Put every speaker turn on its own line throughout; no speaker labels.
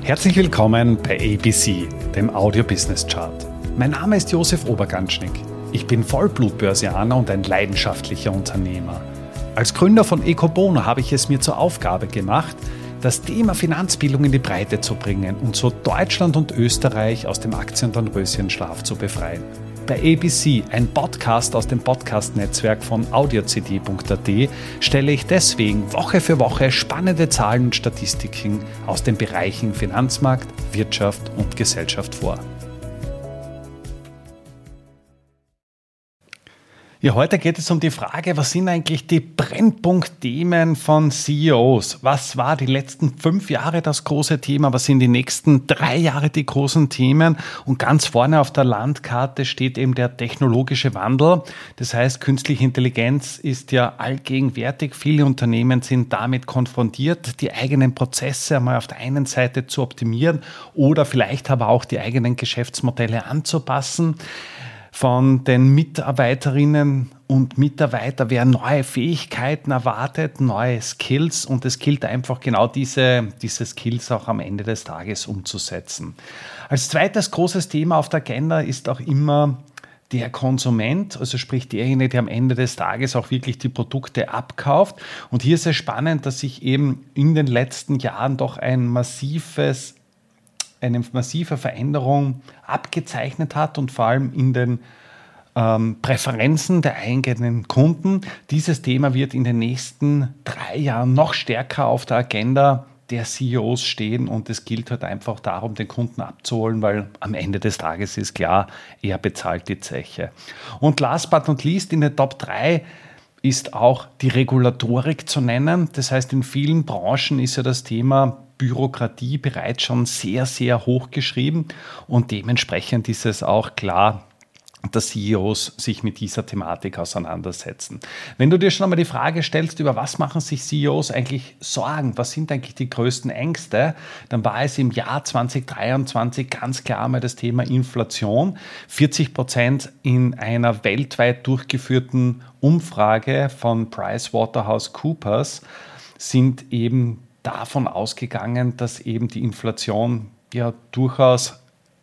Herzlich willkommen bei ABC, dem Audio Business Chart. Mein Name ist Josef Oberganschnick. Ich bin Vollblut-Börsianer und ein leidenschaftlicher Unternehmer. Als Gründer von Ecobono habe ich es mir zur Aufgabe gemacht, das Thema Finanzbildung in die Breite zu bringen und so Deutschland und Österreich aus dem Aktien- und Dornröschenschlaf zu befreien. Bei ABC, ein Podcast aus dem Podcast-Netzwerk von audiocd.at, stelle ich deswegen Woche für Woche spannende Zahlen und Statistiken aus den Bereichen Finanzmarkt, Wirtschaft und Gesellschaft vor. Ja, heute geht es um die Frage, was sind eigentlich die Brennpunktthemen von CEOs? Was war die letzten 5 Jahre das große Thema? Was sind die nächsten 3 Jahre die großen Themen? Und ganz vorne auf der Landkarte steht eben der technologische Wandel. Das heißt, künstliche Intelligenz ist ja allgegenwärtig. Viele Unternehmen sind damit konfrontiert, die eigenen Prozesse einmal auf der einen Seite zu optimieren oder vielleicht aber auch die eigenen Geschäftsmodelle anzupassen. Von den Mitarbeiterinnen und Mitarbeitern werden neue Fähigkeiten erwartet, neue Skills, und es gilt einfach genau diese Skills auch am Ende des Tages umzusetzen. Als zweites großes Thema auf der Agenda ist auch immer der Konsument, also sprich derjenige, der am Ende des Tages auch wirklich die Produkte abkauft. Und hier ist es spannend, dass sich eben in den letzten Jahren doch eine massive Veränderung abgezeichnet hat und vor allem in den Präferenzen der eigenen Kunden. Dieses Thema wird in den nächsten 3 Jahren noch stärker auf der Agenda der CEOs stehen, und es gilt halt einfach darum, den Kunden abzuholen, weil am Ende des Tages ist klar, er bezahlt die Zeche. Und last but not least in der Top 3 ist auch die Regulatorik zu nennen. Das heißt, in vielen Branchen ist ja das Thema Bürokratie bereits schon sehr, sehr hoch geschrieben, und dementsprechend ist es auch klar, dass CEOs sich mit dieser Thematik auseinandersetzen. Wenn du dir schon einmal die Frage stellst, über was machen sich CEOs eigentlich Sorgen, was sind eigentlich die größten Ängste, dann war es im Jahr 2023 ganz klar mal das Thema Inflation. 40% in einer weltweit durchgeführten Umfrage von PricewaterhouseCoopers sind eben davon ausgegangen, dass eben die Inflation ja durchaus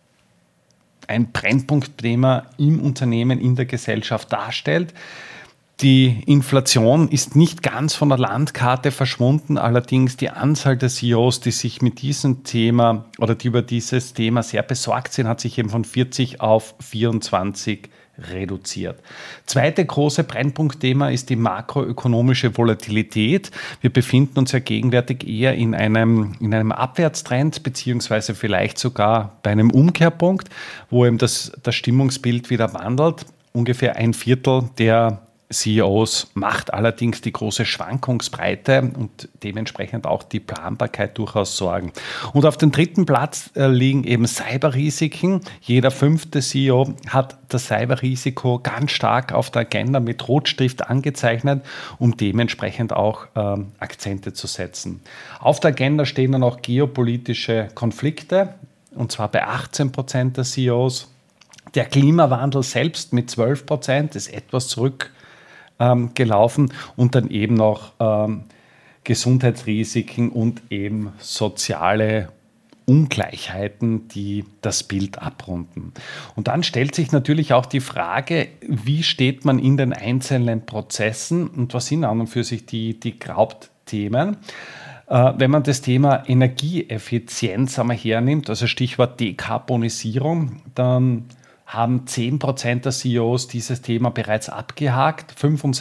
ein Brennpunktthema im Unternehmen, in der Gesellschaft darstellt. Die Inflation ist nicht ganz von der Landkarte verschwunden, allerdings die Anzahl der CEOs, die sich mit diesem Thema oder die über dieses Thema sehr besorgt sind, hat sich eben von 40 auf 24 reduziert. Zweite große Brennpunktthema ist die makroökonomische Volatilität. Wir befinden uns ja gegenwärtig eher in einem Abwärtstrend, beziehungsweise vielleicht sogar bei einem Umkehrpunkt, wo eben das Stimmungsbild wieder wandelt. Ungefähr 1/4 der CEOs macht allerdings die große Schwankungsbreite und dementsprechend auch die Planbarkeit durchaus Sorgen. Und auf dem 3. Platz liegen eben Cyberrisiken. Jeder 5. CEO hat das Cyberrisiko ganz stark auf der Agenda mit Rotstift angezeichnet, um dementsprechend auch Akzente zu setzen. Auf der Agenda stehen dann auch geopolitische Konflikte, und zwar bei 18% der CEOs. Der Klimawandel selbst mit 12% ist etwas zurückgelaufen, und dann eben noch Gesundheitsrisiken und eben soziale Ungleichheiten, die das Bild abrunden. Und dann stellt sich natürlich auch die Frage, wie steht man in den einzelnen Prozessen und was sind an und für sich die Hauptthemen. Wenn man das Thema Energieeffizienz einmal hernimmt, also Stichwort Dekarbonisierung, dann haben 10% der CEOs dieses Thema bereits abgehakt.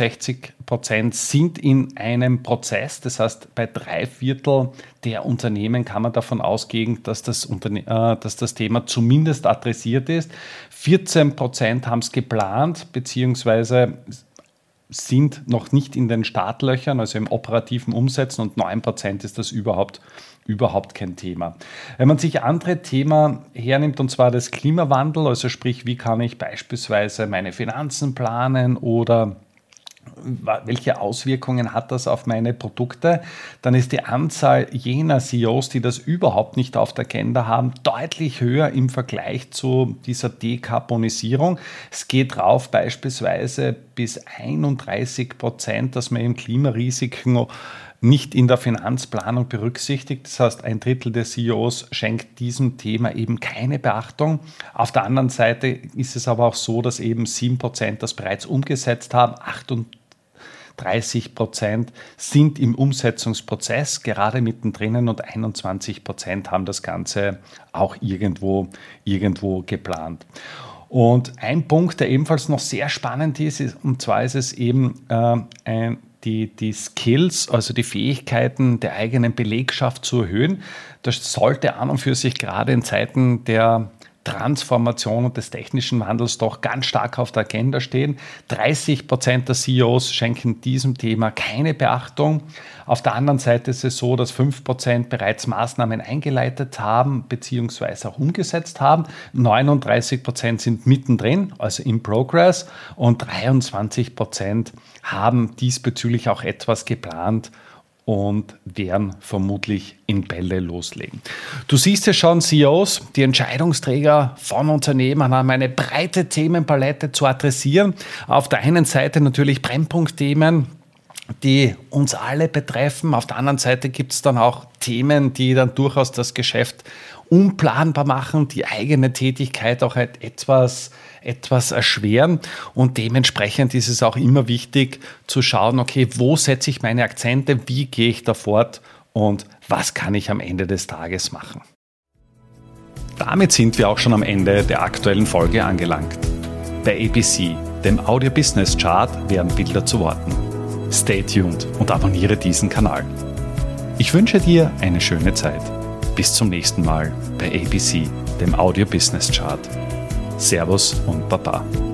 65% sind in einem Prozess. Das heißt, bei 3/4 der Unternehmen kann man davon ausgehen, dass das Thema zumindest adressiert ist. 14% haben es geplant, beziehungsweise sind noch nicht in den Startlöchern, also im operativen Umsetzen, und 9% ist das überhaupt kein Thema. Wenn man sich andere Themen hernimmt, und zwar das Klimawandel, also sprich, wie kann ich beispielsweise meine Finanzen planen oder welche Auswirkungen hat das auf meine Produkte, dann ist die Anzahl jener CEOs, die das überhaupt nicht auf der Agenda haben, deutlich höher im Vergleich zu dieser Dekarbonisierung. Es geht rauf beispielsweise bis 31%, dass man eben Klimarisiken nicht in der Finanzplanung berücksichtigt. Das heißt, ein Drittel der CEOs schenkt diesem Thema eben keine Beachtung. Auf der anderen Seite ist es aber auch so, dass eben 7% das bereits umgesetzt haben, 38% sind im Umsetzungsprozess gerade mittendrin und 21% haben das Ganze auch irgendwo geplant. Und ein Punkt, der ebenfalls noch sehr spannend ist, und zwar ist es eben die Skills, also die Fähigkeiten der eigenen Belegschaft zu erhöhen. Das sollte an und für sich gerade in Zeiten der Transformation und des technischen Wandels doch ganz stark auf der Agenda stehen. 30% der CEOs schenken diesem Thema keine Beachtung. Auf der anderen Seite ist es so, dass 5% bereits Maßnahmen eingeleitet haben bzw. auch umgesetzt haben. 39% sind mittendrin, also in Progress, und 23% haben diesbezüglich auch etwas geplant und werden vermutlich in Bälle loslegen. Du siehst es schon, CEOs, die Entscheidungsträger von Unternehmen haben eine breite Themenpalette zu adressieren. Auf der einen Seite natürlich Brennpunktthemen, die uns alle betreffen. Auf der anderen Seite gibt es dann auch Themen, die dann durchaus das Geschäft unplanbar machen, die eigene Tätigkeit auch etwas erschweren, und dementsprechend ist es auch immer wichtig zu schauen, okay, wo setze ich meine Akzente, wie gehe ich da fort und was kann ich am Ende des Tages machen. Damit sind wir auch schon am Ende der aktuellen Folge angelangt. Bei ABC, dem Audio Business Chart, werden Bilder zu Worten. Stay tuned und abonniere diesen Kanal. Ich wünsche dir eine schöne Zeit. Bis zum nächsten Mal bei ABC, dem Audio Business Chart. Servus und Baba.